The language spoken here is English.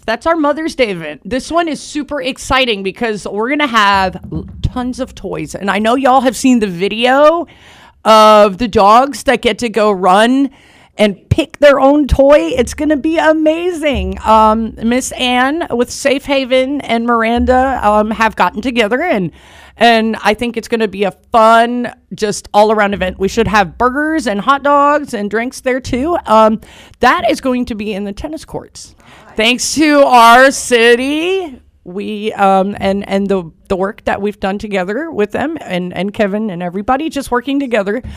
That's our Mother's Day event. This one is super exciting because we're going to have tons of toys. And I know y'all have seen the video of the dogs that get to go run and pick their own toy. It's going to be amazing. Miss Ann with Safe Haven and Miranda have gotten together, and I think it's going to be a fun, just all-around event. We should have burgers and hot dogs and drinks there, too. That is going to be in the tennis courts. Thanks to our city, we and the work that we've done together with them and Kevin and everybody just working together.